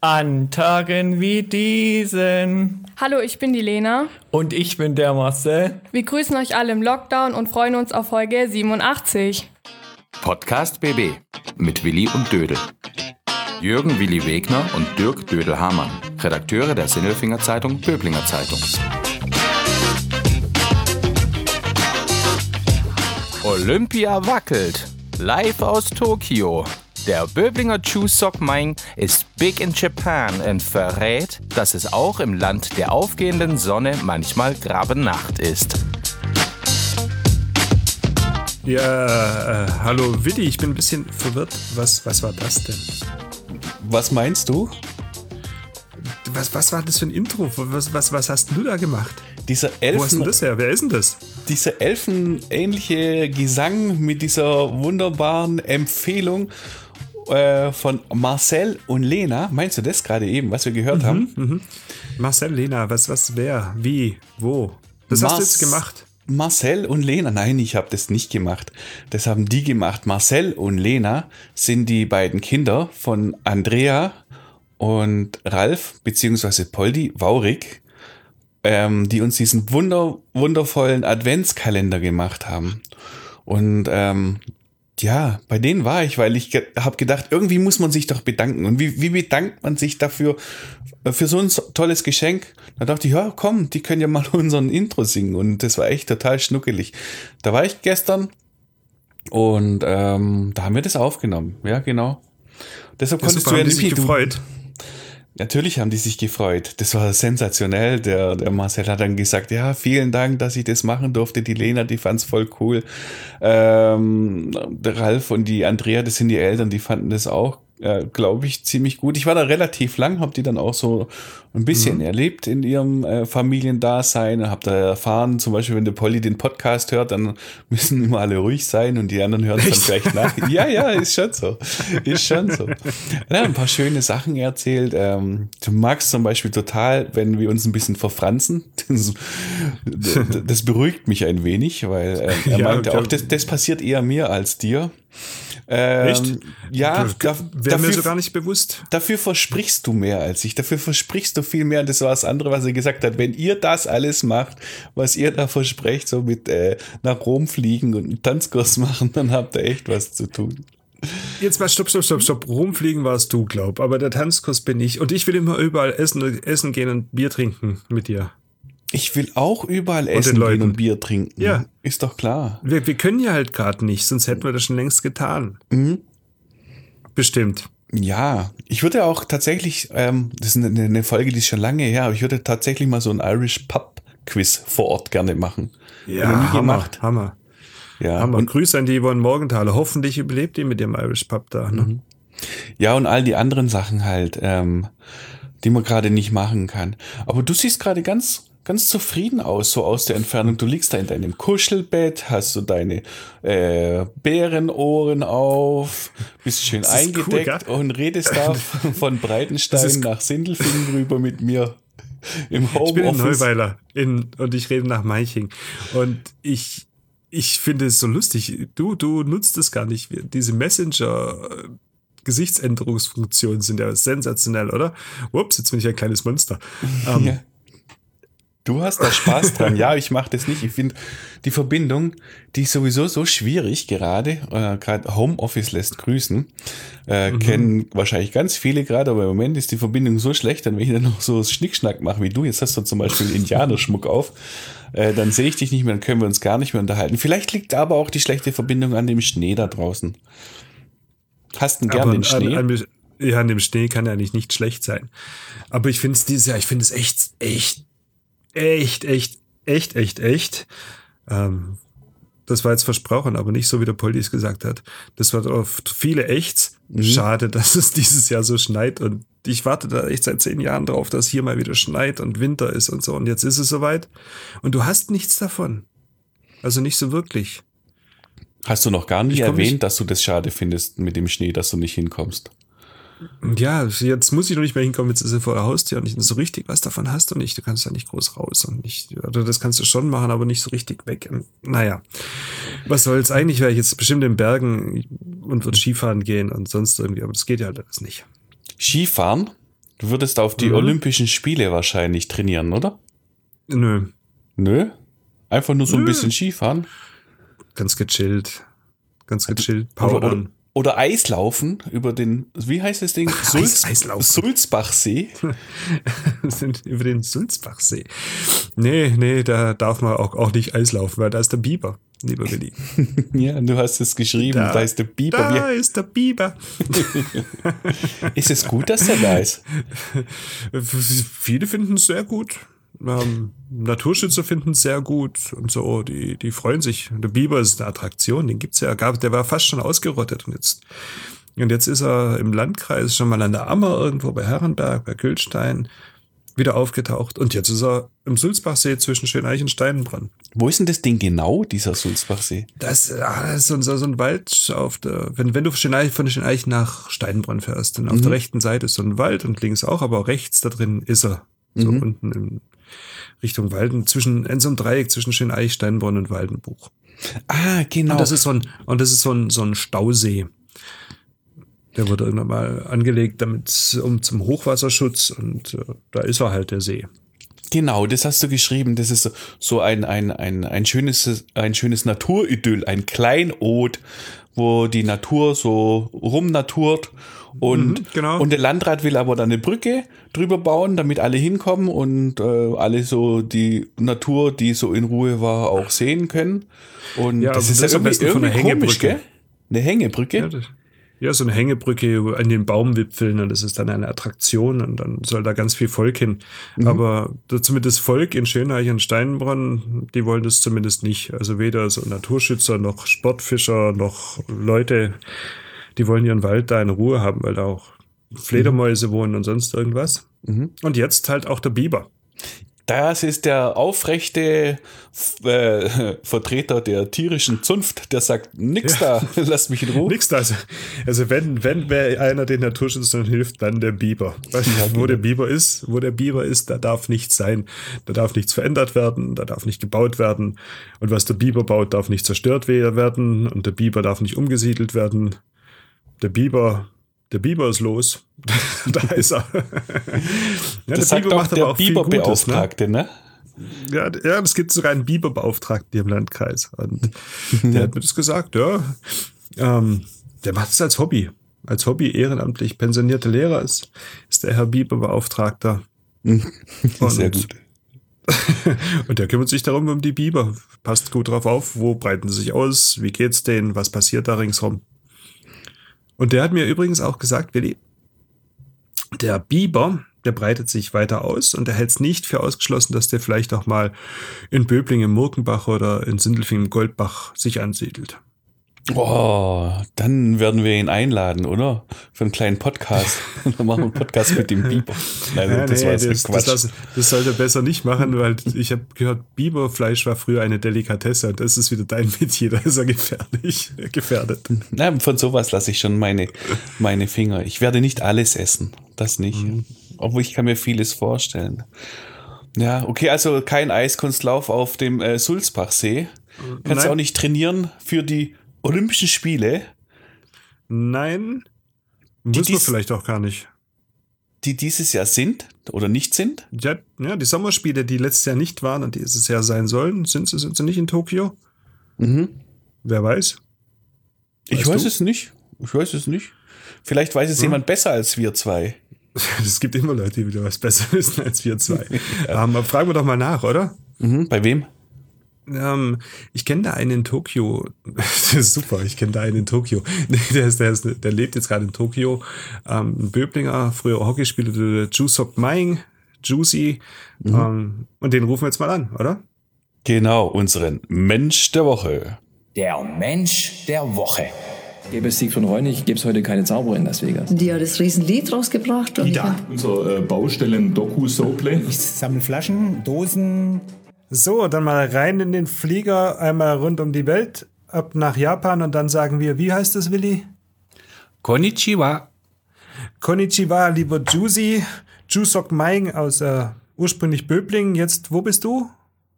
An Tagen wie diesen. Hallo, ich bin die Lena. Und ich bin der Marcel. Wir grüßen euch alle im Lockdown und freuen uns auf Folge 87. Podcast BB mit Willi und Dödel. Jürgen Willi Wegner und Dirk Dödel-Hamann, Redakteure der Sinnelfinger Zeitung Böblinger Zeitung. Olympia wackelt. Live aus Tokio. Der Böblinger Chuseok Maing ist big in Japan und verrät, dass es auch im Land der aufgehenden Sonne manchmal Grabenacht ist. Ja, hallo Willi, ich bin ein bisschen verwirrt. Was war das denn? Was meinst du? Was war das für ein Intro? Was hast du da gemacht? Wo hast du das her? Wer ist denn das? Dieser elfenähnliche Gesang mit dieser wunderbaren Empfehlung von Marcel und Lena. Meinst du das gerade eben, was wir gehört haben? Mhm. Marcel, Lena, wer, wie, wo? Das hast du jetzt gemacht? Marcel und Lena, nein, ich habe das nicht gemacht. Das haben die gemacht. Marcel und Lena sind die beiden Kinder von Andrea und Ralf, beziehungsweise Poldi Waurig, die uns diesen wundervollen Adventskalender gemacht haben. Und ja, bei denen war ich, weil ich habe gedacht, irgendwie muss man sich doch bedanken. Und wie bedankt man sich dafür für so ein tolles Geschenk? Da dachte ich, ja komm, die können ja mal unseren Intro singen. Und das war echt total schnuckelig. Da war ich gestern und da haben wir das aufgenommen. Ja, genau. Deshalb konntest du ja nicht gefreut. Natürlich haben die sich gefreut. Das war sensationell. Der Marcel hat dann gesagt, ja, vielen Dank, dass ich das machen durfte. Die Lena, die fand's voll cool. Der Ralf und die Andrea, das sind die Eltern, die fanden das auch, glaube ich, ziemlich gut. Ich war da relativ lang, habe die dann auch so ein bisschen erlebt in ihrem Familiendasein und habe da erfahren, zum Beispiel, wenn der Polly den Podcast hört, dann müssen immer alle ruhig sein und die anderen hören dann gleich nach. Ja, ist schon so. Er hat ein paar schöne Sachen erzählt. Du magst zum Beispiel total, wenn wir uns ein bisschen verfranzen. Das beruhigt mich ein wenig, weil er meinte auch, das passiert eher mir als dir. Echt? Ja, wäre mir so gar nicht bewusst. Dafür versprichst du mehr als ich. Dafür versprichst du viel mehr. Und das war das andere, was er gesagt hat. Wenn ihr das alles macht, was ihr da versprecht, so mit nach Rom fliegen und einen Tanzkurs machen, dann habt ihr echt was zu tun. Jetzt mal stopp. Rumfliegen warst du, glaub. Aber der Tanzkurs bin ich. Und ich will immer überall essen gehen und Bier trinken mit dir. Ich will auch überall essen gehen und Bier trinken. Ja. Ist doch klar. Wir können ja halt gerade nicht, sonst hätten wir das schon längst getan. Mhm. Bestimmt. Ja, ich würde auch tatsächlich, das ist eine Folge, die ist schon lange her, aber ich würde tatsächlich mal so ein Irish Pub Quiz vor Ort gerne machen. Ja, Hammer. Ja, Hammer. und Grüße an die Yvonne Morgenthaler. Hoffentlich überlebt ihr mit dem Irish Pub da. Ne? Ja, und all die anderen Sachen halt, die man gerade nicht machen kann. Aber du siehst gerade ganz zufrieden aus, so aus der Entfernung. Du liegst da in deinem Kuschelbett, hast so deine Bärenohren auf, bist schön eingedeckt und redest da von Breitenstein nach Sindelfingen rüber mit mir im Homeoffice. Ich bin in Neuweiler und ich rede nach Meiching. Und ich finde es so lustig. Du nutzt es gar nicht. Diese Messenger-Gesichtsänderungsfunktionen sind ja sensationell, oder? Ups, jetzt bin ich ein kleines Monster. Ja. Du hast da Spaß dran. Ja, ich mache das nicht. Ich finde, die Verbindung, die ist sowieso so schwierig gerade. Gerade Homeoffice lässt grüßen. Kennen wahrscheinlich ganz viele gerade, aber im Moment ist die Verbindung so schlecht, dann wenn ich dann noch so Schnickschnack mache wie du, jetzt hast du zum Beispiel Indianerschmuck auf, dann sehe ich dich nicht mehr, dann können wir uns gar nicht mehr unterhalten. Vielleicht liegt aber auch die schlechte Verbindung an dem Schnee da draußen. Hast du gern den Schnee? Ja, an dem Schnee kann ja eigentlich nicht schlecht sein. Aber ich finde es dieses Jahr, echt. Das war jetzt versprochen, aber nicht so, wie der Poldi es gesagt hat. Das war oft viele Echts. Schade, dass es dieses Jahr so schneit. Und ich warte da echt seit 10 Jahren drauf, dass hier mal wieder schneit und Winter ist und so. Und jetzt ist es soweit. Und du hast nichts davon. Also nicht so wirklich. Hast du noch gar nie erwähnt, dass du das schade findest mit dem Schnee, dass du nicht hinkommst? Ja, jetzt muss ich noch nicht mehr hinkommen, jetzt ist er vor der Haustür und nicht so richtig was davon hast du nicht. Du kannst ja nicht groß raus und nicht, oder das kannst du schon machen, aber nicht so richtig weg. Und, naja, was soll's? Eigentlich wäre ich jetzt bestimmt in Bergen und würde Skifahren gehen und sonst irgendwie, aber das geht ja alles nicht. Skifahren? Du würdest auf die Olympischen Spiele wahrscheinlich trainieren, oder? Nö. Nö? Einfach nur so ein bisschen Skifahren? Ganz gechillt. Oder Powdern. Oder Eislaufen über den, wie heißt das Ding? Eislaufen. Sulzbachsee. Über den Sulzbachsee. Nee, da darf man auch nicht Eislaufen, weil da ist der Biber, lieber Willi. Ja, du hast es geschrieben, da ist der Biber. Da ist der Biber. Ist es gut, dass der da ist? Viele finden es sehr gut. Naturschützer finden es sehr gut und so, die freuen sich. Der Biber ist eine Attraktion, den gibt's ja, der war fast schon ausgerottet und jetzt ist er im Landkreis schon mal an der Ammer irgendwo bei Herrenberg, bei Kühlstein wieder aufgetaucht und jetzt ist er im Sulzbachsee zwischen Schöneich und Steinbronn. Wo ist denn das Ding genau, dieser Sulzbachsee? Das ist so ein Wald wenn du von Schöneich nach Steinbronn fährst, dann auf der rechten Seite ist so ein Wald und links auch, aber rechts da drin ist er. So unten in Richtung Walden, in so einem Dreieck zwischen Schöneich, Steinbronn und Waldenbuch. Ah, genau. Und das ist so ein Stausee. Der wurde irgendwann mal angelegt, zum Hochwasserschutz und da ist er halt, der See. Genau, das hast du geschrieben. Das ist so ein schönes Naturidyll, ein Kleinod, wo die Natur so rumnaturt. Und der Landrat will aber dann eine Brücke drüber bauen, damit alle hinkommen und alle so die Natur, die so in Ruhe war, auch sehen können. Und ja, das ist ja irgendwie von einer Hängebrücke. Gell? Eine Hängebrücke? Ja, so eine Hängebrücke an den Baumwipfeln und das ist dann eine Attraktion und dann soll da ganz viel Volk hin. Aber zumindest Volk in Schöneich und Steinbronn, die wollen das zumindest nicht. Also weder so Naturschützer noch Sportfischer noch Leute, die wollen ihren Wald da in Ruhe haben, weil da auch Fledermäuse wohnen und sonst irgendwas. Und jetzt halt auch der Biber. Das ist der aufrechte Vertreter der tierischen Zunft, der sagt, nix da, lasst mich in Ruhe. Nix da. Also wenn wer einer den Naturschützern hilft, dann der Biber. Wo der Biber ist, da darf nichts sein. Da darf nichts verändert werden, da darf nicht gebaut werden. Und was der Biber baut, darf nicht zerstört werden. Und der Biber darf nicht umgesiedelt werden. Der Biber ist los. Da ist er. Ja, das sagt doch der Biberbeauftragte, ne? Ja, es gibt sogar einen Biberbeauftragten hier im Landkreis. Und der hat mir das gesagt, ja. Der macht es als Hobby. Als Hobby ehrenamtlich pensionierter Lehrer ist der Herr Biberbeauftragter. Sehr gut. Und der kümmert sich darum um die Biber. Passt gut drauf auf, wo breiten sie sich aus, wie geht's denen, was passiert da ringsrum. Und der hat mir übrigens auch gesagt, Willi, der Biber, der breitet sich weiter aus und er hält es nicht für ausgeschlossen, dass der vielleicht auch mal in Böbling im Murkenbach oder in Sindelfingen im Goldbach sich ansiedelt. Oh, dann werden wir ihn einladen, oder? Für einen kleinen Podcast. Dann machen wir einen Podcast mit dem Biber. Nein, das sollte er besser nicht machen, weil ich habe gehört, Biberfleisch war früher eine Delikatesse und das ist wieder dein Metier, da ist er gefährdet. Na, von sowas lasse ich schon meine Finger. Ich werde nicht alles essen, das nicht. Obwohl ich kann mir vieles vorstellen. Ja, okay, also kein Eiskunstlauf auf dem Sulzbachsee. Kannst du auch nicht trainieren für die Olympischen Spiele? Nein, muss man vielleicht auch gar nicht. Die dieses Jahr sind oder nicht sind? Ja, die Sommerspiele, die letztes Jahr nicht waren und dieses Jahr sein sollen, sind sie nicht in Tokio? Wer weiß? Ich weiß es nicht. Vielleicht weiß es jemand besser als wir zwei. Es gibt immer Leute, die wieder was besser wissen als wir zwei. Fragen wir doch mal nach, oder? Bei wem? Ich kenne da einen in Tokio. Das ist super, ich kenne da einen in Tokio. Der lebt jetzt gerade in Tokio. Ein Böblinger, früher Hockeyspieler, der Jusok Maing, Juicy. Und den rufen wir jetzt mal an, oder? Genau, unseren Mensch der Woche. Der Mensch der Woche. Gäbe es Sieg von Reunig, gäbe es heute keine Zauberer in Las Vegas. Die hat das Riesenlied rausgebracht. Unser Baustellen-Doku-Sople. Ich sammle Flaschen, Dosen. So, dann mal rein in den Flieger, einmal rund um die Welt, ab nach Japan und dann sagen wir, wie heißt das, Willi? Konnichiwa. Konnichiwa, lieber Juicy. Jusok Maing aus ursprünglich Böblingen. Jetzt, wo bist du?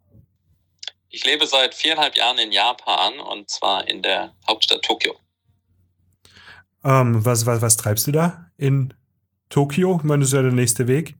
Ich lebe seit 4,5 Jahren in Japan und zwar in der Hauptstadt Tokio. Was treibst du da in Tokio? Ich meine, das ist ja der nächste Weg.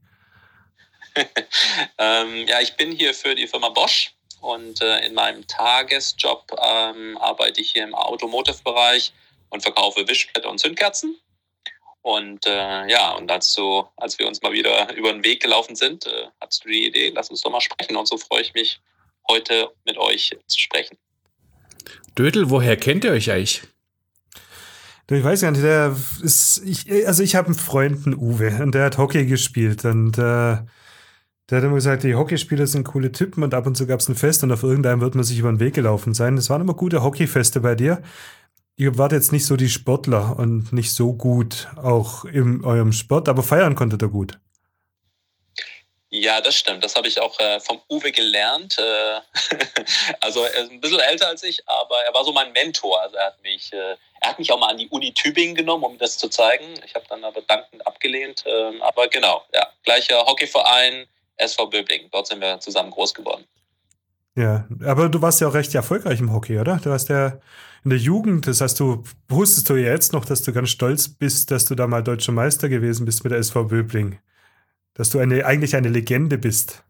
Ja, ich bin hier für die Firma Bosch und in meinem Tagesjob arbeite ich hier im Automotive-Bereich und verkaufe Wischbretter und Zündkerzen. Und und als wir uns mal wieder über den Weg gelaufen sind, hattest du die Idee, lass uns doch mal sprechen. Und so freue ich mich, heute mit euch zu sprechen. Dödel, woher kennt ihr euch eigentlich? Ich weiß gar nicht, ich habe einen Freund, einen Uwe, und der hat Hockey gespielt und der hat immer gesagt, die Hockeyspieler sind coole Typen und ab und zu gab es ein Fest und auf irgendeinem wird man sich über den Weg gelaufen sein. Das waren immer gute Hockeyfeste bei dir. Ihr wart jetzt nicht so die Sportler und nicht so gut auch in eurem Sport, aber feiern konntet ihr gut. Ja, das stimmt. Das habe ich auch vom Uwe gelernt. Also er ist ein bisschen älter als ich, aber er war so mein Mentor. Also er hat mich auch mal an die Uni Tübingen genommen, um das zu zeigen. Ich habe dann aber dankend abgelehnt. Aber genau, ja, gleicher Hockeyverein, SV Böblingen. Dort sind wir zusammen groß geworden. Ja, aber du warst ja auch recht erfolgreich im Hockey, oder? Du warst ja in der Jugend, wusstest du ja jetzt noch, dass du ganz stolz bist, dass du da mal Deutscher Meister gewesen bist mit der SV Böblingen. Dass du eigentlich eine Legende bist.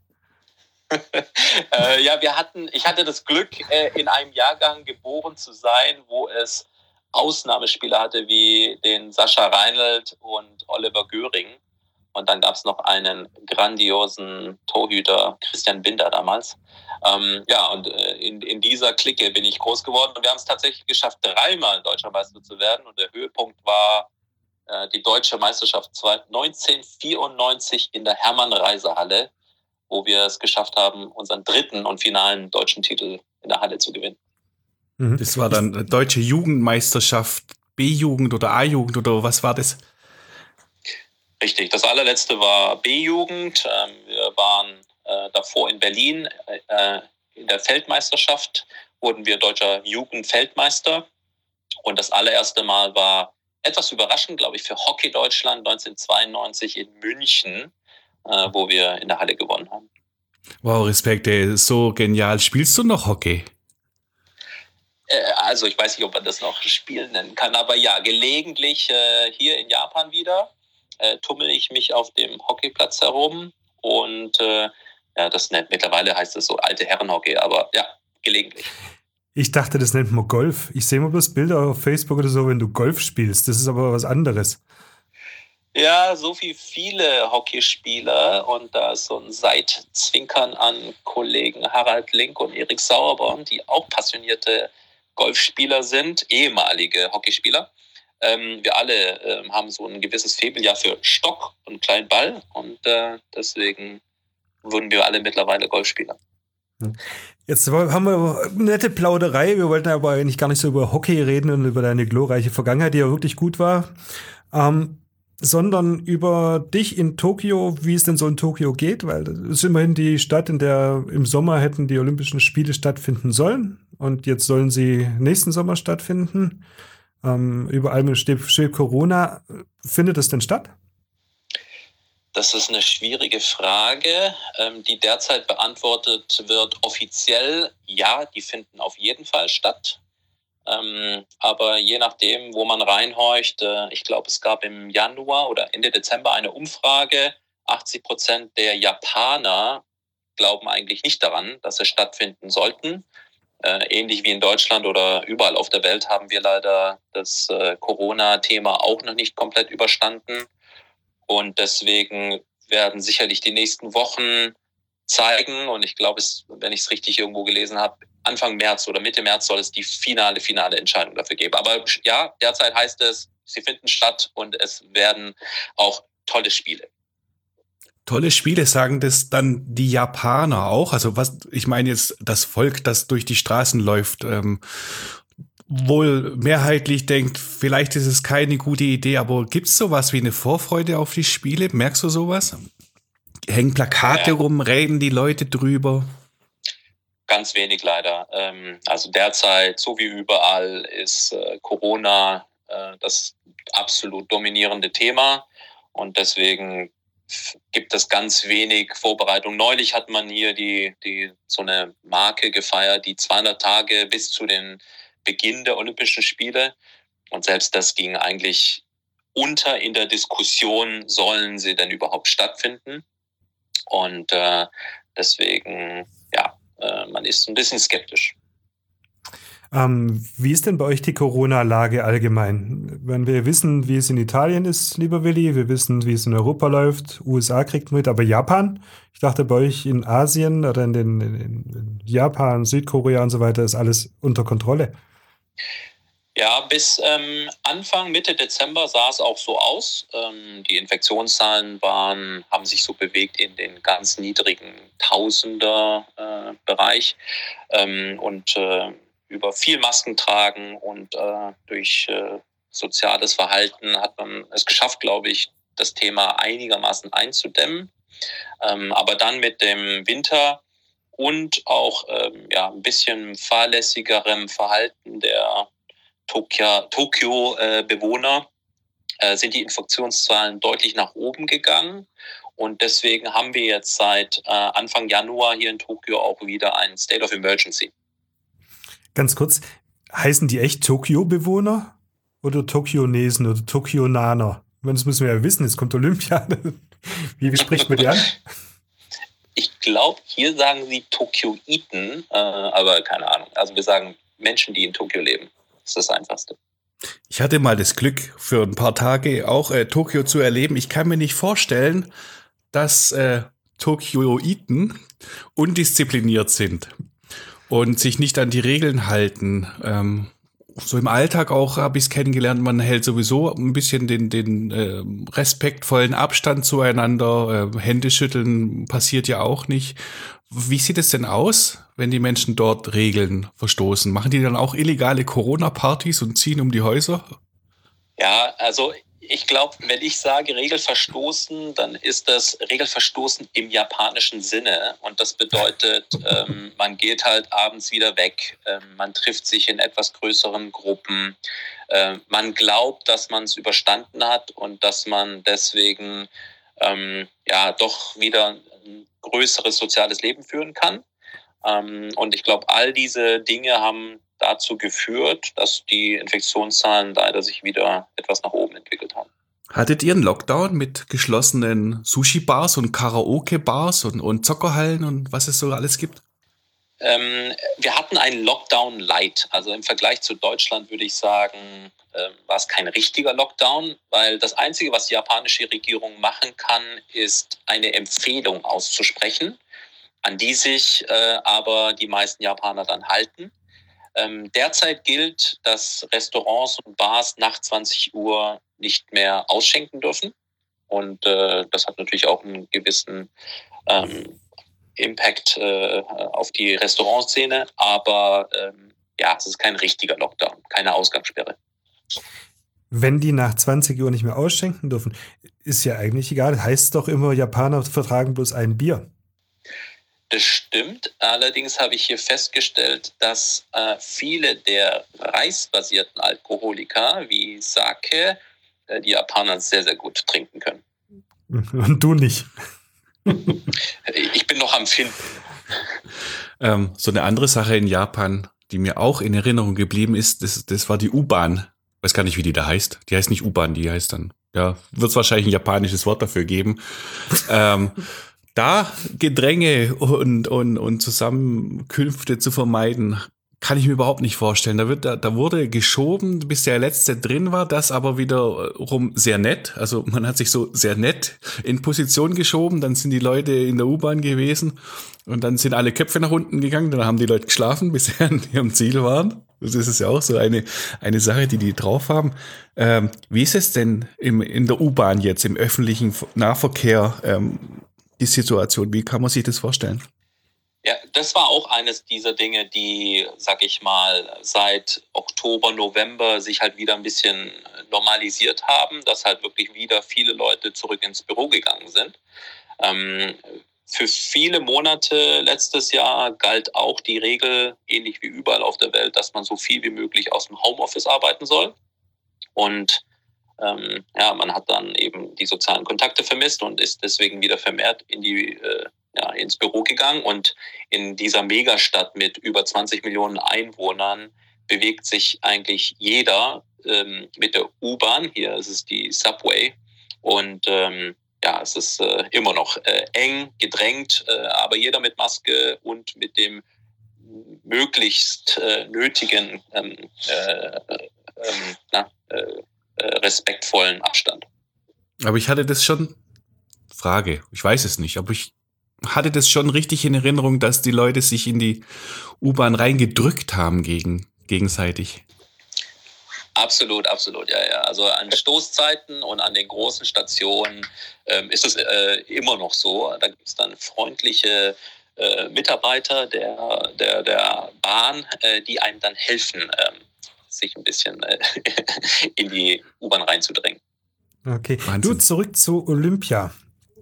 Ich hatte das Glück, in einem Jahrgang geboren zu sein, wo es Ausnahmespieler hatte wie den Sascha Reinelt und Oliver Göring. Und dann gab es noch einen grandiosen Torhüter, Christian Binder damals. In dieser Clique bin ich groß geworden. Und wir haben es tatsächlich geschafft, 3-mal Deutscher Meister zu werden. Und der Höhepunkt war die Deutsche Meisterschaft 1994 in der Hermann-Reiser-Halle, wo wir es geschafft haben, unseren 3. und finalen deutschen Titel in der Halle zu gewinnen. Das war dann Deutsche Jugendmeisterschaft, B-Jugend oder A-Jugend oder was war das? Richtig, das allerletzte war B-Jugend. Wir waren davor in Berlin. In der Feldmeisterschaft wurden wir deutscher Jugendfeldmeister. Und das allererste Mal war etwas überraschend, glaube ich, für Hockey Deutschland 1992 in München, wo wir in der Halle gewonnen haben. Wow, Respekt, ey, so genial. Spielst du noch Hockey? Also ich weiß nicht, ob man das noch Spielen nennen kann, aber ja, gelegentlich hier in Japan wieder tummel ich mich auf dem Hockeyplatz herum und mittlerweile heißt es so alte Herrenhockey, aber ja, gelegentlich. Ich dachte, das nennt man Golf. Ich sehe mal bloß Bilder auf Facebook oder so, wenn du Golf spielst. Das ist aber was anderes. Ja, so wie viele Hockeyspieler und da ist so ein Seitzwinkern an Kollegen Harald Link und Erik Sauerborn, die auch passionierte Golfspieler sind, ehemalige Hockeyspieler. Wir alle haben so ein gewisses Faible ja für Stock und kleinen Ball und deswegen wurden wir alle mittlerweile Golfspieler. Jetzt haben wir eine nette Plauderei. Wir wollten aber eigentlich gar nicht so über Hockey reden und über deine glorreiche Vergangenheit, die ja wirklich gut war, sondern über dich in Tokio, wie es denn so in Tokio geht, weil das ist immerhin die Stadt, in der im Sommer hätten die Olympischen Spiele stattfinden sollen und jetzt sollen sie nächsten Sommer stattfinden. Überall steht Corona. Findet es denn statt? Das ist eine schwierige Frage, die derzeit beantwortet wird offiziell. Ja, die finden auf jeden Fall statt. Aber je nachdem, wo man reinhorcht, ich glaube, es gab im Januar oder Ende Dezember eine Umfrage. 80% der Japaner glauben eigentlich nicht daran, dass sie stattfinden sollten. Ähnlich wie in Deutschland oder überall auf der Welt haben wir leider das Corona-Thema auch noch nicht komplett überstanden. Und deswegen werden sicherlich die nächsten Wochen zeigen, und ich glaube, wenn ich es richtig irgendwo gelesen habe, Anfang März oder Mitte März soll es die finale Entscheidung dafür geben. Aber ja, derzeit heißt es, sie finden statt und es werden auch tolle Spiele. Tolle Spiele, sagen das dann die Japaner auch? Also ich meine jetzt das Volk, das durch die Straßen läuft, wohl mehrheitlich denkt, vielleicht ist es keine gute Idee, aber gibt es sowas wie eine Vorfreude auf die Spiele? Merkst du sowas? Hängen Plakate rum, reden die Leute drüber? Ganz wenig leider. Also derzeit, so wie überall, ist Corona das absolut dominierende Thema und deswegen gibt es ganz wenig Vorbereitung. Neulich hat man hier so eine Marke gefeiert, die 200 Tage bis zu den Beginn der Olympischen Spiele. Und selbst das ging eigentlich in der Diskussion, sollen sie denn überhaupt stattfinden? Und deswegen, man ist ein bisschen skeptisch. Wie ist denn bei euch die Corona-Lage allgemein? Wenn wir wissen, wie es in Italien ist, lieber Willi, wir wissen, wie es in Europa läuft, USA kriegt mit, aber Japan? Ich dachte, bei euch in Asien oder in Japan, Südkorea und so weiter ist alles unter Kontrolle. Ja, bis Mitte Dezember sah es auch so aus. Die Infektionszahlen haben sich so bewegt in den ganz niedrigen Tausender-Bereich über viel Masken tragen und durch soziales Verhalten hat man es geschafft, glaube ich, das Thema einigermaßen einzudämmen. Aber dann mit dem Winter und auch ein bisschen fahrlässigerem Verhalten der Tokio-Bewohner sind die Infektionszahlen deutlich nach oben gegangen. Und deswegen haben wir jetzt seit Anfang Januar hier in Tokio auch wieder ein State of Emergency. Ganz kurz, heißen die echt Tokio-Bewohner oder Tokionesen oder Tokionaner? Das müssen wir ja wissen, jetzt kommt Olympia. Wie spricht man die an? Ich glaube, hier sagen sie Tokioiten, aber keine Ahnung. Also wir sagen Menschen, die in Tokio leben. Das ist das Einfachste. Ich hatte mal das Glück, für ein paar Tage auch Tokio zu erleben. Ich kann mir nicht vorstellen, dass Tokioiten undiszipliniert sind und sich nicht an die Regeln halten. So im Alltag auch habe ich es kennengelernt, man hält sowieso ein bisschen den respektvollen Abstand zueinander. Händeschütteln passiert ja auch nicht. Wie sieht es denn aus, wenn die Menschen dort Regeln verstoßen? Machen die dann auch illegale Corona-Partys und ziehen um die Häuser? Ja, also ich glaube, wenn ich sage Regelverstoßen, dann ist das Regelverstoßen im japanischen Sinne. Und das bedeutet, man geht halt abends wieder weg. Man trifft sich in etwas größeren Gruppen. Man glaubt, dass man es überstanden hat und dass man deswegen doch wieder ein größeres soziales Leben führen kann. Und ich glaube, all diese Dinge haben dazu geführt, dass die Infektionszahlen leider sich wieder etwas nach oben entwickelt haben. Hattet ihr einen Lockdown mit geschlossenen Sushi-Bars und Karaoke-Bars und Zockerhallen und was es so alles gibt? Wir hatten einen Lockdown Light. Also im Vergleich zu Deutschland würde ich sagen, war es kein richtiger Lockdown, weil das Einzige, was die japanische Regierung machen kann, ist eine Empfehlung auszusprechen, an die sich aber die meisten Japaner dann halten. Derzeit gilt, dass Restaurants und Bars nach 20 Uhr nicht mehr ausschenken dürfen. Und das hat natürlich auch einen gewissen Impact auf die Restaurantszene. Aber es ist kein richtiger Lockdown, keine Ausgangssperre. Wenn die nach 20 Uhr nicht mehr ausschenken dürfen, ist ja eigentlich egal. Heißt doch immer, Japaner vertragen bloß ein Bier. Das stimmt. Allerdings habe ich hier festgestellt, dass viele der reisbasierten Alkoholiker wie Sake die Japaner sehr, sehr gut trinken können. Und du nicht. Ich bin noch am Finden. So eine andere Sache in Japan, die mir auch in Erinnerung geblieben ist, das war die U-Bahn. Ich weiß gar nicht, wie die da heißt. Die heißt nicht U-Bahn, die heißt dann, wird es wahrscheinlich ein japanisches Wort dafür geben. Da Gedränge und Zusammenkünfte zu vermeiden, kann ich mir überhaupt nicht vorstellen. Da wurde geschoben, bis der Letzte drin war, das aber wiederum sehr nett. Also man hat sich so sehr nett in Position geschoben, dann sind die Leute in der U-Bahn gewesen und dann sind alle Köpfe nach unten gegangen, dann haben die Leute geschlafen, bis sie an ihrem Ziel waren. Das ist ja auch so eine Sache, die drauf haben. Wie ist es denn in der U-Bahn jetzt, im öffentlichen Nahverkehr, die Situation? Wie kann man sich das vorstellen? Ja, das war auch eines dieser Dinge, die, sag ich mal, seit Oktober, November sich halt wieder ein bisschen normalisiert haben, dass halt wirklich wieder viele Leute zurück ins Büro gegangen sind. Für viele Monate letztes Jahr galt auch die Regel, ähnlich wie überall auf der Welt, dass man so viel wie möglich aus dem Homeoffice arbeiten soll. Und man hat dann eben die sozialen Kontakte vermisst und ist deswegen wieder vermehrt ins Büro gegangen. Und in dieser Megastadt mit über 20 Millionen Einwohnern bewegt sich eigentlich jeder mit der U-Bahn. Hier ist es die Subway. Und es ist immer noch eng, gedrängt, aber jeder mit Maske und mit dem möglichst nötigen respektvollen Abstand. Aber ich hatte das schon, Frage, ich weiß es nicht, aber ich hatte das schon richtig in Erinnerung, dass die Leute sich in die U-Bahn reingedrückt haben gegenseitig. Absolut, ja. Also an Stoßzeiten und an den großen Stationen ist es immer noch so. Da gibt es dann freundliche Mitarbeiter der Bahn, die einem dann helfen, sich ein bisschen in die U-Bahn reinzudrängen. Okay, Wahnsinn. Du, zurück zu Olympia.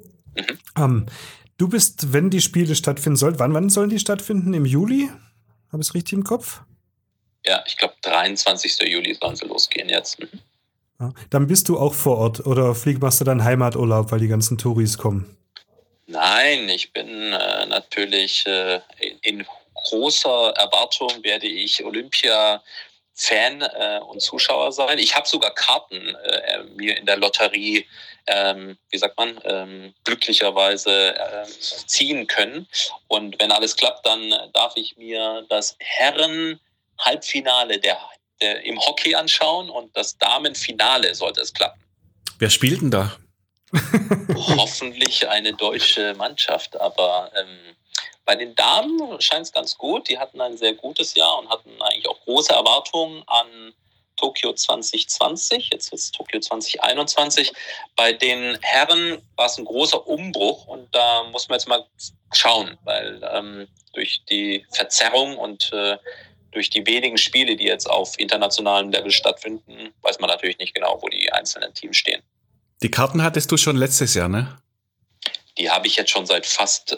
Du bist, wenn die Spiele stattfinden sollen, wann sollen die stattfinden? Im Juli? Habe ich es richtig im Kopf? Ja, ich glaube 23. Juli sollen sie losgehen jetzt. Ja, dann bist du auch vor Ort oder machst du dann Heimaturlaub, weil die ganzen Touris kommen? Nein, ich bin natürlich in großer Erwartung werde ich Olympia-Fan und Zuschauer sein. Ich habe sogar Karten mir in der Lotterie, glücklicherweise ziehen können. Und wenn alles klappt, dann darf ich mir das Herren-Halbfinale im Hockey anschauen und das Damenfinale sollte es klappen. Wer spielt denn da? Hoffentlich eine deutsche Mannschaft, aber bei den Damen scheint es ganz gut. Die hatten ein sehr gutes Jahr und hatten eigentlich auch große Erwartungen an Tokio 2020. Jetzt ist es Tokio 2021. Bei den Herren war es ein großer Umbruch und da muss man jetzt mal schauen, weil durch die Verzerrung und durch die wenigen Spiele, die jetzt auf internationalem Level stattfinden, weiß man natürlich nicht genau, wo die einzelnen Teams stehen. Die Karten hattest du schon letztes Jahr, ne? Die habe ich jetzt schon seit fast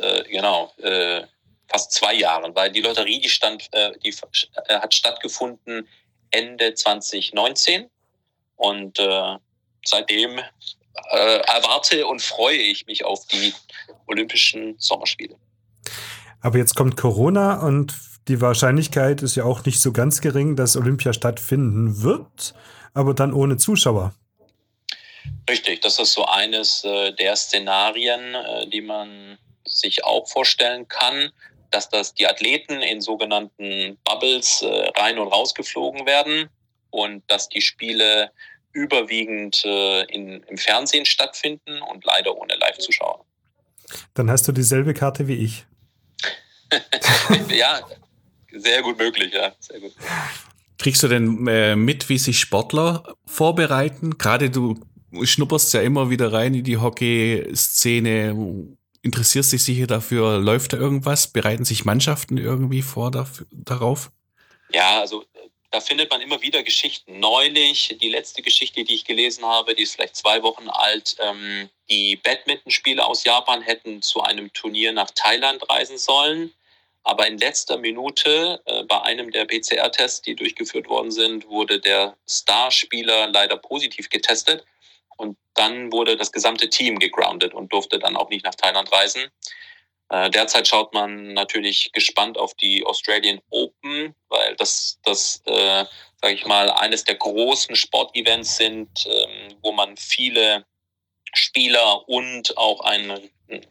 2 Jahren, weil die Lotterie, die hat stattgefunden Ende 2019 und seitdem erwarte und freue ich mich auf die Olympischen Sommerspiele. Aber jetzt kommt Corona und die Wahrscheinlichkeit ist ja auch nicht so ganz gering, dass Olympia stattfinden wird, aber dann ohne Zuschauer. Richtig, das ist so eines der Szenarien, die man sich auch vorstellen kann, dass die Athleten in sogenannten Bubbles rein und raus geflogen werden und dass die Spiele überwiegend im Fernsehen stattfinden und leider ohne Live-Zuschauer. Dann hast du dieselbe Karte wie ich. Ja, sehr gut möglich, ja. Sehr gut. Kriegst du denn mit, wie sich Sportler vorbereiten? Gerade du schnupperst ja immer wieder rein in die Hockey-Szene. Interessierst dich sicher dafür? Läuft da irgendwas? Bereiten sich Mannschaften irgendwie vor darauf? Ja, also da findet man immer wieder Geschichten. Neulich, die letzte Geschichte, die ich gelesen habe, die ist vielleicht 2 Wochen alt. Die Badmintonspieler aus Japan hätten zu einem Turnier nach Thailand reisen sollen. Aber in letzter Minute, bei einem der PCR-Tests, die durchgeführt worden sind, wurde der Starspieler leider positiv getestet. Und dann wurde das gesamte Team gegroundet und durfte dann auch nicht nach Thailand reisen. Derzeit schaut man natürlich gespannt auf die Australian Open, weil das sage ich mal, eines der großen Sportevents sind, wo man viele Spieler und auch ein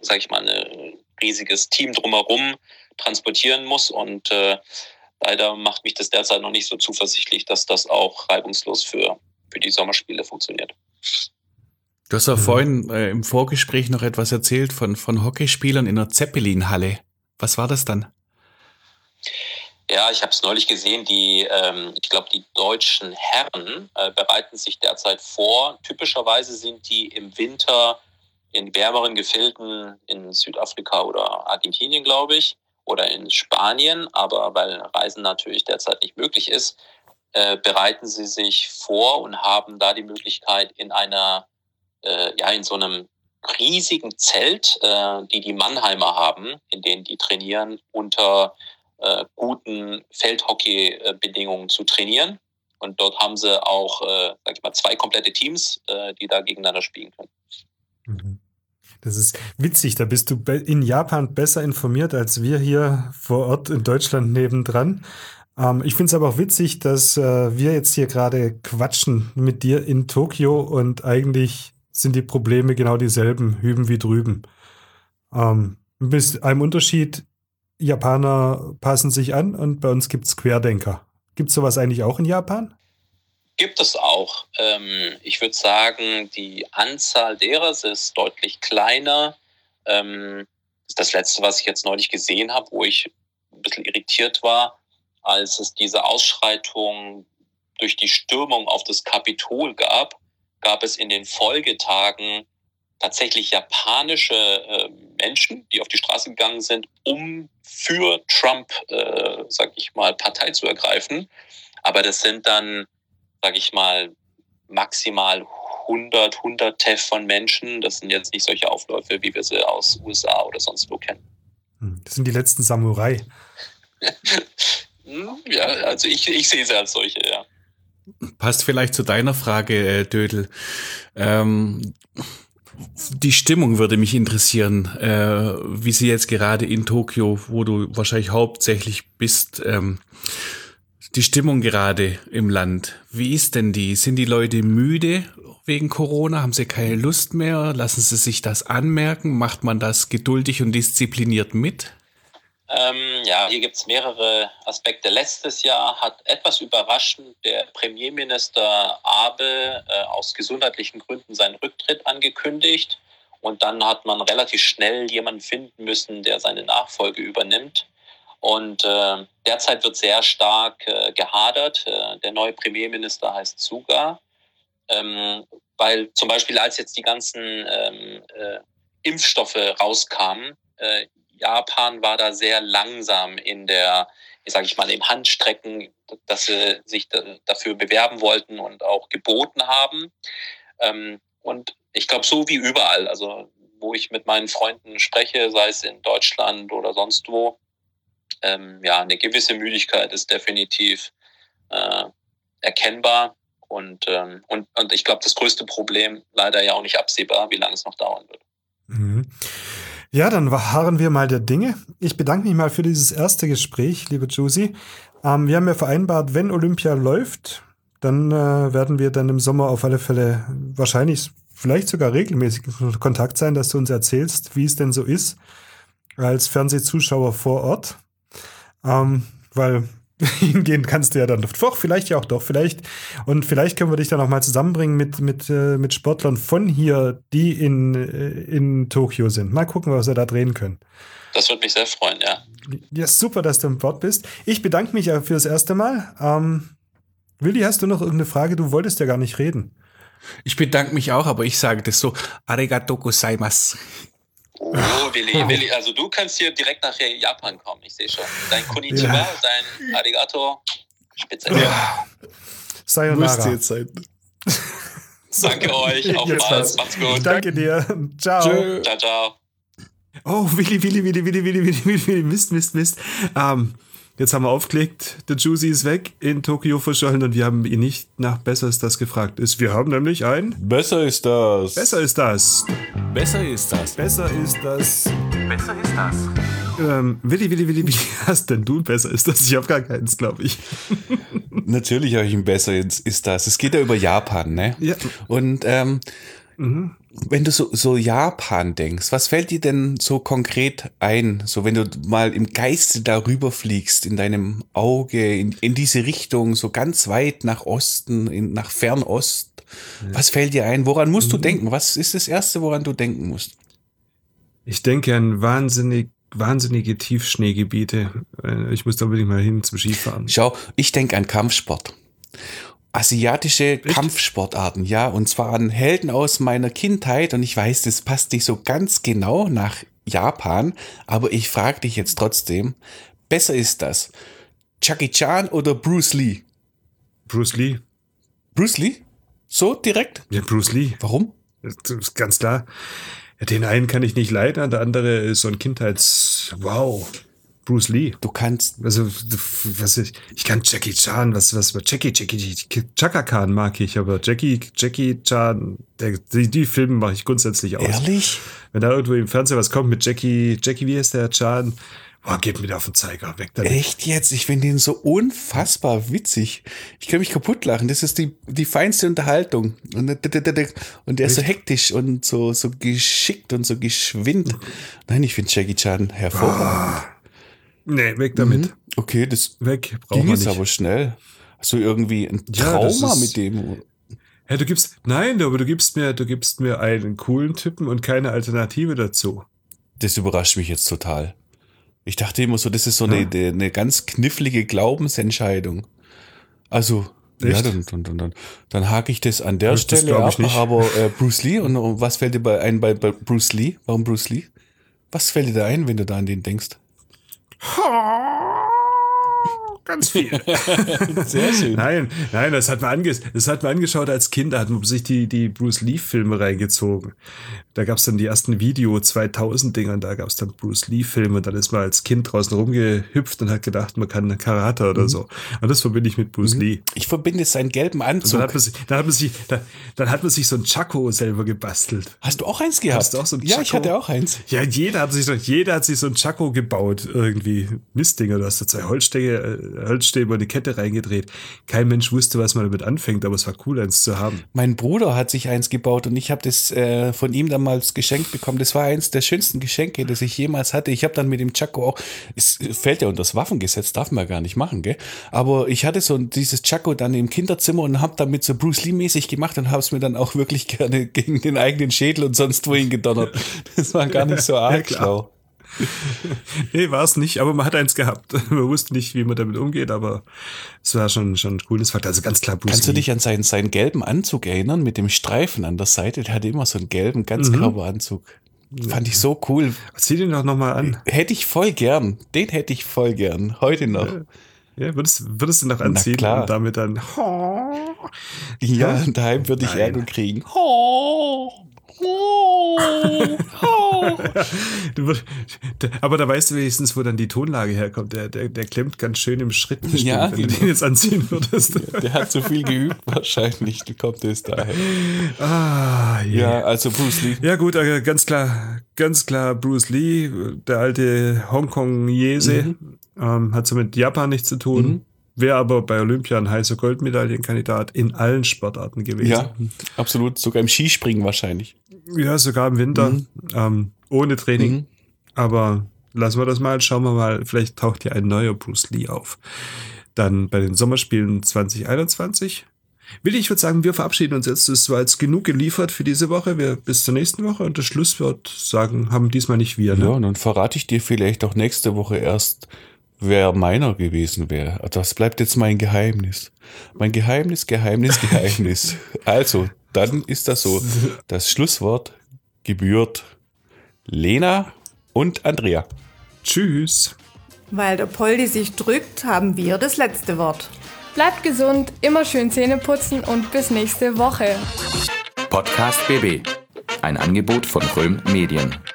riesiges Team drumherum transportieren muss. Und leider macht mich das derzeit noch nicht so zuversichtlich, dass das auch reibungslos für die Sommerspiele funktioniert. Du hast ja vorhin im Vorgespräch noch etwas erzählt von Hockeyspielern in der Zeppelin-Halle. Was war das dann? Ja, ich habe es neulich gesehen. Ich glaube, die deutschen Herren bereiten sich derzeit vor. Typischerweise sind die im Winter in wärmeren Gefilden in Südafrika oder Argentinien, glaube ich, oder in Spanien. Aber weil Reisen natürlich derzeit nicht möglich ist, bereiten sie sich vor und haben da die Möglichkeit in so einem riesigen Zelt, die Mannheimer haben, in denen die trainieren, unter guten Feldhockey-Bedingungen zu trainieren. Und dort haben sie auch, 2 komplette Teams, die da gegeneinander spielen können. Das ist witzig, da bist du in Japan besser informiert als wir hier vor Ort in Deutschland nebendran. Ich finde es aber auch witzig, dass wir jetzt hier gerade quatschen mit dir in Tokio und eigentlich sind die Probleme genau dieselben, hüben wie drüben. Mit einem Unterschied, Japaner passen sich an und bei uns gibt es Querdenker. Gibt es sowas eigentlich auch in Japan? Gibt es auch. Ich würde sagen, die Anzahl derer ist deutlich kleiner. Das ist das Letzte, was ich jetzt neulich gesehen habe, wo ich ein bisschen irritiert war, als es diese Ausschreitung durch die Stürmung auf das Kapitol gab es in den Folgetagen tatsächlich japanische Menschen, die auf die Straße gegangen sind, um für Trump, sag ich mal, Partei zu ergreifen. Aber das sind dann, sag ich mal, maximal 100 von Menschen. Das sind jetzt nicht solche Aufläufe, wie wir sie aus USA oder sonst wo kennen. Das sind die letzten Samurai. Ja, also ich sehe sie als solche, ja. Passt vielleicht zu deiner Frage, Dödel. Die Stimmung würde mich interessieren, wie sie jetzt gerade in Tokio, wo du wahrscheinlich hauptsächlich bist, die Stimmung gerade im Land. Wie ist denn die? Sind die Leute müde wegen Corona? Haben sie keine Lust mehr? Lassen sie sich das anmerken? Macht man das geduldig und diszipliniert mit? Ja, hier gibt es mehrere Aspekte. Letztes Jahr hat etwas überraschend der Premierminister Abe aus gesundheitlichen Gründen seinen Rücktritt angekündigt. Und dann hat man relativ schnell jemanden finden müssen, der seine Nachfolge übernimmt. Und derzeit wird sehr stark gehadert. Der neue Premierminister heißt Suga. Weil zum Beispiel, als jetzt die ganzen Impfstoffe rauskamen, Japan war da sehr langsam in der, sage ich mal, im Handstrecken, dass sie sich dafür bewerben wollten und auch geboten haben. Und ich glaube, so wie überall, also wo ich mit meinen Freunden spreche, sei es in Deutschland oder sonst wo, ja, eine gewisse Müdigkeit ist definitiv erkennbar. Und ich glaube, das größte Problem leider ja auch nicht absehbar, wie lange es noch dauern wird. Mhm. Ja, dann harren wir mal der Dinge. Ich bedanke mich mal für dieses erste Gespräch, liebe Josie. Wir haben ja vereinbart, wenn Olympia läuft, dann werden wir dann im Sommer auf alle Fälle wahrscheinlich vielleicht sogar regelmäßig in Kontakt sein, dass du uns erzählst, wie es denn so ist als Fernsehzuschauer vor Ort. Weil hingehen kannst du ja dann doch, vielleicht ja auch doch, vielleicht. Und vielleicht können wir dich dann auch mal zusammenbringen mit Sportlern von hier, die in Tokio sind. Mal gucken, was wir da drehen können. Das würde mich sehr freuen, ja. Ja, super, dass du an Bord bist. Ich bedanke mich für das erste Mal. Willi, hast du noch irgendeine Frage? Du wolltest ja gar nicht reden. Ich bedanke mich auch, aber ich sage das so, Arigato gozaimasu. Oh, Willi, also du kannst hier direkt nach Japan kommen, ich sehe schon. Dein Konnichiwa, Ja. dein Arigato, spitze. Ja. Sayonara. Müsste jetzt sein. Danke euch, auf Jetzt mal, was. macht's gut. Danke dir. Ciao. Tschö. Ciao, ciao. Oh, Willi, Mist. Jetzt haben wir aufgelegt, der Juicy ist weg, in Tokio verschollen und wir haben ihn nicht nach Besser ist das gefragt. Wir haben nämlich ein Besser ist das. Besser ist das. Besser ist das. Besser ist das. Besser ist das. Willi, hast denn du ein Besser ist das? Ich habe gar keins, glaube ich. Natürlich habe ich ein Besser ist das. Es geht ja über Japan, ne? Ja. Und wenn du so Japan denkst, was fällt dir denn so konkret ein? So, wenn du mal im Geiste darüber fliegst, in deinem Auge, in diese Richtung, so ganz weit nach Osten, nach Fernost. Ja. Was fällt dir ein? Woran musst du denken? Was ist das Erste, woran du denken musst? Ich denke an wahnsinnige Tiefschneegebiete. Ich muss da unbedingt mal hin zum Skifahren. Schau, ich denke an Kampfsport. Asiatische Kampfsportarten, ja, und zwar an Helden aus meiner Kindheit, und ich weiß, das passt nicht so ganz genau nach Japan, aber ich frage dich jetzt trotzdem, besser ist das Jackie Chan oder Bruce Lee? Bruce Lee. Bruce Lee? So direkt? Ja, Bruce Lee. Warum? Das ist ganz klar. Ja, den einen kann ich nicht leiden, der andere ist so ein Wow. Bruce Lee. Du kannst. Also, ich kann Jackie Chan, Chaka Khan mag ich, aber Jackie Chan, die Filme mache ich grundsätzlich aus. Ehrlich? Wenn da irgendwo im Fernsehen was kommt mit Jackie, wie heißt der Chan? Oh, geht mir auf den Zeiger, weg damit. Echt jetzt? Ich finde den so unfassbar witzig. Ich kann mich kaputt lachen. Das ist die feinste Unterhaltung. Und der ist so hektisch und so geschickt und so geschwind. Nein, ich finde Jackie Chan hervorragend. Nee, weg damit. Okay, das weg. Ging jetzt aber schnell. Hast du irgendwie ein Trauma mit dem? Ja, du gibst mir einen coolen Typen und keine Alternative dazu. Das überrascht mich jetzt total. Ich dachte immer so, das ist so eine ganz knifflige Glaubensentscheidung. Also, echt? Ja, dann hake ich das an der Stelle ab. Nicht. Aber Bruce Lee, und was fällt dir ein bei Bruce Lee? Warum Bruce Lee? Was fällt dir da ein, wenn du da an den denkst? Ganz viel. Sehr schön. Nein, das hat man angeschaut als Kind, da hat man sich die Bruce Lee-Filme reingezogen. Da gab es dann die ersten Video 2000-Dinger und da gab es dann Bruce Lee-Filme. Dann ist man als Kind draußen rumgehüpft und hat gedacht, man kann Karate oder so. Und das verbinde ich mit Bruce Lee. Ich verbinde seinen gelben Anzug. Dann hat man sich so ein Chaco selber gebastelt. Hast du auch eins gehabt? Hast du auch so ein Chaco? Ja, ich hatte auch eins. Ja, jeder hat sich so ein Chaco gebaut irgendwie. Mistdinger, du hast da 2 Holzstäbe und eine Kette reingedreht. Kein Mensch wusste, was man damit anfängt, aber es war cool, eins zu haben. Mein Bruder hat sich eins gebaut und ich habe das von ihm damals geschenkt bekommen. Das war eins der schönsten Geschenke, das ich jemals hatte. Ich habe dann mit dem Chaco auch, es fällt ja unter das Waffengesetz, darf man ja gar nicht machen, gell? Aber ich hatte so dieses Chaco dann im Kinderzimmer und habe damit so Bruce Lee-mäßig gemacht und habe es mir dann auch wirklich gerne gegen den eigenen Schädel und sonst wohin gedonnert. Das war gar nicht so arg schlau. Nee, war es nicht, aber man hat eins gehabt. Man wusste nicht, wie man damit umgeht, aber es war schon ein cooles Fakt. Also ganz klar Bruce Lee. Kannst du dich an seinen gelben Anzug erinnern, mit dem Streifen an der Seite? Der hatte immer so einen gelben Ganzkörperanzug. Fand ich so cool. Zieh den doch nochmal an. Hätte ich voll gern. Den hätte ich voll gern. Heute noch. Ja, würdest du noch anziehen? Na klar. Und damit dann ja, daheim würde ich Ärger kriegen. Aber da weißt du wenigstens, wo dann die Tonlage herkommt. Der klemmt ganz schön im Schritt. Ja, wenn du den jetzt anziehen würdest. Der hat zu viel geübt wahrscheinlich. Du kommt es daher. Ja, also Bruce Lee. Ja gut, ganz klar Bruce Lee, der alte Hongkong-Jese, hat so mit Japan nichts zu tun. Wäre aber bei Olympia ein heißer Goldmedaillenkandidat in allen Sportarten gewesen. Ja, absolut. Sogar im Skispringen wahrscheinlich. Ja, sogar im Winter. Ohne Training. Aber lassen wir das mal. Schauen wir mal. Vielleicht taucht ja ein neuer Bruce Lee auf. Dann bei den Sommerspielen 2021. Ich würde sagen, wir verabschieden uns jetzt. Es war jetzt genug geliefert für diese Woche. Wir bis zur nächsten Woche. Und das Schlusswort haben diesmal nicht wir. Ne? Ja, und dann verrate ich dir vielleicht auch nächste Woche erst, wer meiner gewesen wäre. Das bleibt jetzt mein Geheimnis. Mein Geheimnis. Also, dann ist das so. Das Schlusswort gebührt Lena und Andrea. Tschüss. Weil der Poldi sich drückt, haben wir das letzte Wort. Bleibt gesund, immer schön Zähne putzen und bis nächste Woche. Podcast BB. Ein Angebot von Röhm Medien.